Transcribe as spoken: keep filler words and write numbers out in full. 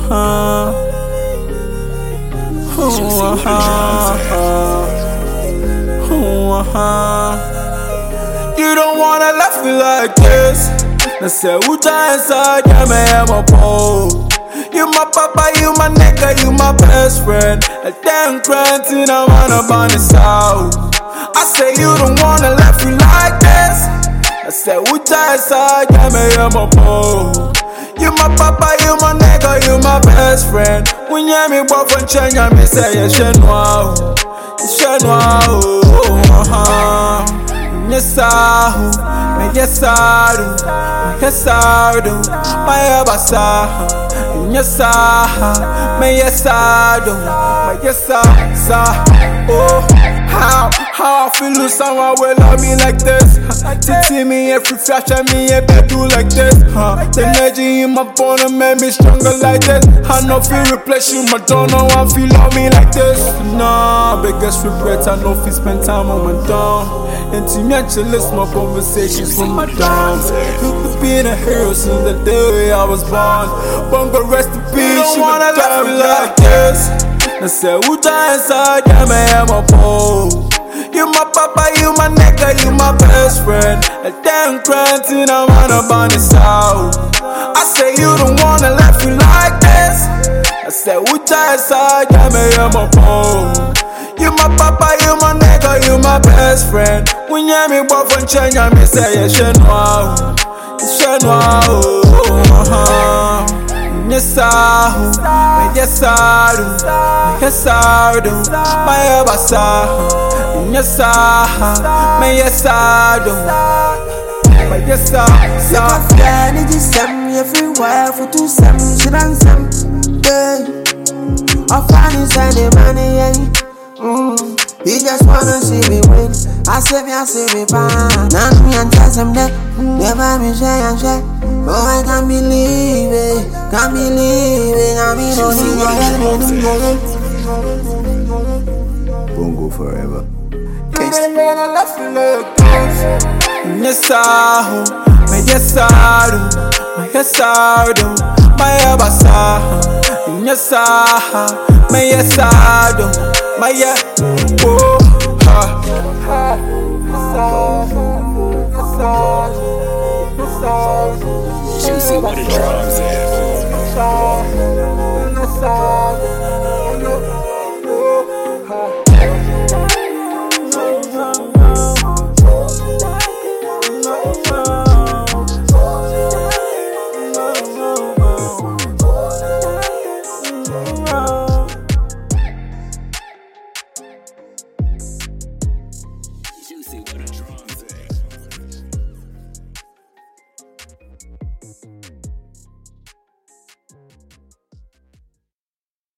uh-huh. Ooh, uh-huh. Ooh, uh-huh. You don't wanna left me like this. I said, who try inside, yeah, me, I'm a pole. You my papa, you my nigga, you my best friend. I damn crying till I wanna burn this out. I say you don't wanna left me like this. I said, who try inside, yeah, me, I'm a pole. You my papa, you my nigga, you my best friend. When you me walk and change, I me say, yeah, she know, she know, uh-huh. Yes, I do, yes, I do, yes, I do, my abasa. Yes, I, me yes, I do, my yes, I, oh, how, how I feel lose someone will love me like this. To see me every flash at me, if they do like this. Huh? The energy in my bone and made me stronger like this. I know feel replace you, but don't know I feel love me like this. Nah, biggest regret, I know feel spend time on my down. And to me, actually listen my conversations from my downs. Look to being a hero since the day I was born. Bunga rest in peace, you don't wanna love me like this. I said, who die inside, yeah, me, I'm a pole. You my papa, you my nigga, you my best friend. I damn crying till I wanna burn this out. I say you don't wanna left me like this. I said, who die inside, yeah, me, I'm a pole. You my papa, you my nigga, you my best friend. When you me walk and change, I me say, yeah, she know, she know, uh-huh. Yes, I do, yes, I do, yes, I do, my abasa. Yes, I, me yes, I do, my yes, I, so I need to send me everywhere for two some shit and some day. I find inside the money, yeah. Mm. He just wanna see me win. I say me, I say me bang. Now me and tell some that never me share and share. Oh, I can't believe it, can't believe it. I mean, Won't go forever. Yes, I do, me yes, I do, me yes, I do, my abasa. Yes, I, me yes, I do, my yeah, oh, ha. Juicy with the drums in.